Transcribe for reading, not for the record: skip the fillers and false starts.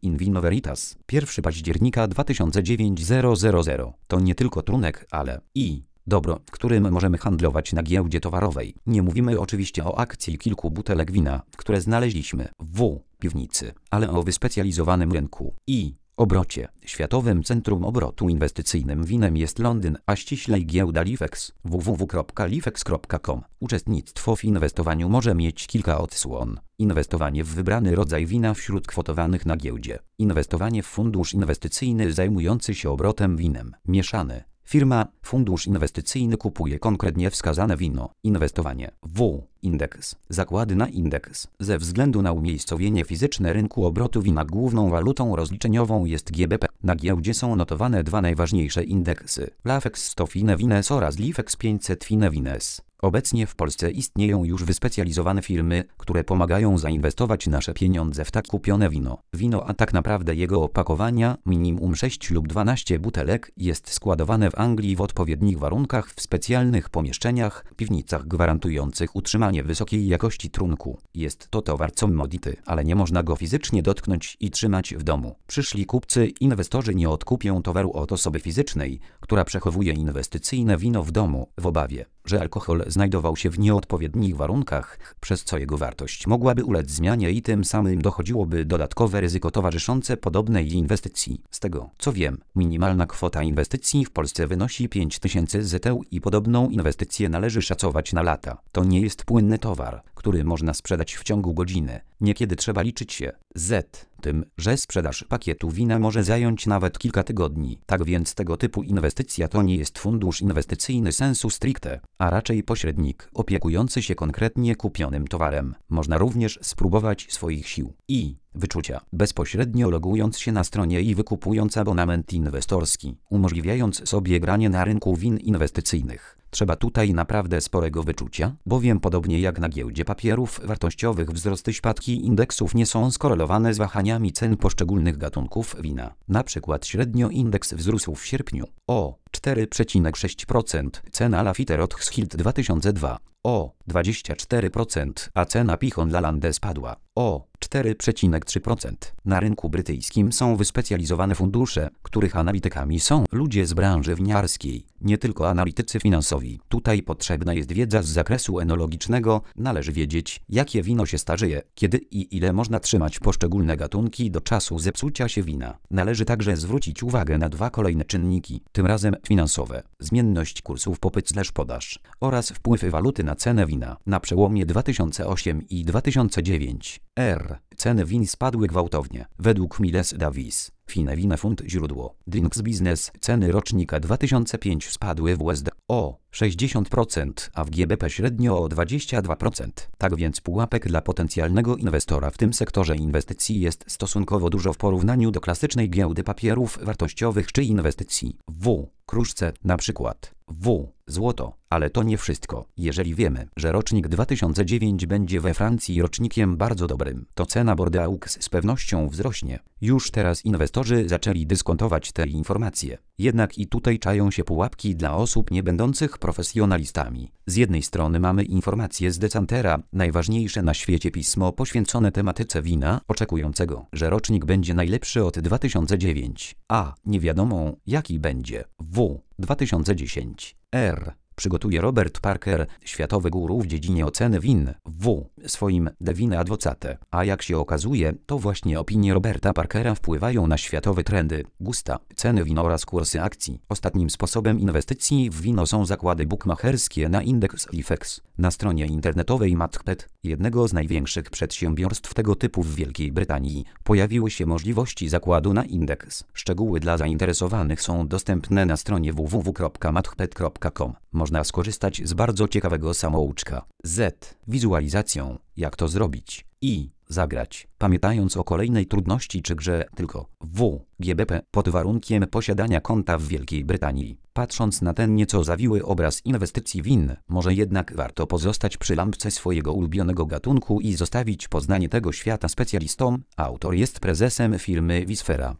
in Vino Veritas, 1 października 2009 To nie tylko trunek, ale i dobro, którym możemy handlować na giełdzie towarowej. Nie mówimy oczywiście o akcji kilku butelek wina, które znaleźliśmy w piwnicy, ale o wyspecjalizowanym rynku i obrocie. Światowym centrum obrotu inwestycyjnym winem jest Londyn, a ściślej giełda Lifex www.lifex.com. Uczestnictwo w inwestowaniu może mieć kilka odsłon. Inwestowanie w wybrany rodzaj wina wśród kwotowanych na giełdzie. Inwestowanie w fundusz inwestycyjny zajmujący się obrotem winem. Mieszany. Fundusz inwestycyjny kupuje konkretnie wskazane wino. Inwestowanie w indeks. Zakłady na indeks. Ze względu na umiejscowienie fizyczne rynku obrotu wina główną walutą rozliczeniową jest GBP. Na giełdzie są notowane dwa najważniejsze indeksy. LAFEX 100 Fine Wines oraz Lifex 500 Fine Wines. Obecnie w Polsce istnieją już wyspecjalizowane firmy, które pomagają zainwestować nasze pieniądze w tak kupione wino. Wino, a tak naprawdę jego opakowania, minimum 6 lub 12 butelek, jest składowane w Anglii w odpowiednich warunkach w specjalnych pomieszczeniach, piwnicach gwarantujących utrzymanie wysokiej jakości trunku. Jest to towar commodity, ale nie można go fizycznie dotknąć i trzymać w domu. Przyszli kupcy, inwestorzy nie odkupią towaru od osoby fizycznej, która przechowuje inwestycyjne wino w domu, w obawie, że alkohol znajdował się w nieodpowiednich warunkach, przez co jego wartość mogłaby ulec zmianie i tym samym dochodziłoby dodatkowe ryzyko towarzyszące podobnej inwestycji. Z tego, co wiem, minimalna kwota inwestycji w Polsce wynosi 5000 zł i podobną inwestycję należy szacować na lata. To nie jest płynny towar, który można sprzedać w ciągu godziny. Niekiedy trzeba liczyć się z tym, że sprzedaż pakietu wina może zająć nawet kilka tygodni. Tak więc tego typu inwestycja to nie jest fundusz inwestycyjny sensu stricte, a raczej pośrednik opiekujący się konkretnie kupionym towarem. Można również spróbować swoich sił i wyczucia, bezpośrednio logując się na stronie i wykupując abonament inwestorski, umożliwiając sobie granie na rynku win inwestycyjnych. Trzeba tutaj naprawdę sporego wyczucia, bowiem podobnie jak na giełdzie papierów wartościowych wzrosty spadki indeksów nie są skorelowane z wahaniami cen poszczególnych gatunków wina. Na przykład średnio indeks wzrósł w sierpniu o 4,6%, cena Lafite Rothschild 2002 o 24%, a cena Pichon Lalande spadła o 4,3%. Na rynku brytyjskim są wyspecjalizowane fundusze, których analitykami są ludzie z branży winiarskiej, nie tylko analitycy finansowi. Tutaj potrzebna jest wiedza z zakresu enologicznego, należy wiedzieć, jakie wino się starzeje, kiedy i ile można trzymać poszczególne gatunki do czasu zepsucia się wina. Należy także zwrócić uwagę na dwa kolejne czynniki, tym razem finansowe: zmienność kursów popyt/podaż oraz wpływ waluty na cenę wina. Na przełomie 2008 i 2009 ceny win spadły gwałtownie. Według Miles Davis, Fine Wine Fund źródło, Drinks Business, ceny rocznika 2005 spadły w USD o 60%, a w GBP średnio o 22%. Tak więc pułapek dla potencjalnego inwestora w tym sektorze inwestycji jest stosunkowo dużo w porównaniu do klasycznej giełdy papierów wartościowych czy inwestycji w kruszce, na przykład w złoto. Ale to nie wszystko. Jeżeli wiemy, że rocznik 2009 będzie we Francji rocznikiem bardzo dobrym, to cena Bordeaux z pewnością wzrośnie. Już teraz inwestorzy zaczęli dyskontować te informacje. Jednak i tutaj czają się pułapki dla osób nie będących profesjonalistami. Z jednej strony mamy informacje z Decantera, najważniejsze na świecie pismo poświęcone tematyce wina, oczekującego, że rocznik będzie najlepszy od 2009, a nie wiadomo jaki będzie w 2010. Przygotuje Robert Parker, światowy guru w dziedzinie oceny win, w swoim The Wine Advocate. A jak się okazuje, to właśnie opinie Roberta Parkera wpływają na światowe trendy, gusta, ceny win oraz kursy akcji. Ostatnim sposobem inwestycji w wino są zakłady bukmacherskie na indeks Lifex. Na stronie internetowej Macbeth, jednego z największych przedsiębiorstw tego typu w Wielkiej Brytanii, pojawiły się możliwości zakładu na indeks. Szczegóły dla zainteresowanych są dostępne na stronie www.macbeth.com. Można skorzystać z bardzo ciekawego samouczka wizualizacją, jak to zrobić i zagrać, pamiętając o kolejnej trudności czy grze tylko GBP pod warunkiem posiadania konta w Wielkiej Brytanii. Patrząc na ten nieco zawiły obraz inwestycji win, może jednak warto pozostać przy lampce swojego ulubionego gatunku i zostawić poznanie tego świata specjalistom. Autor jest prezesem firmy Wisfera.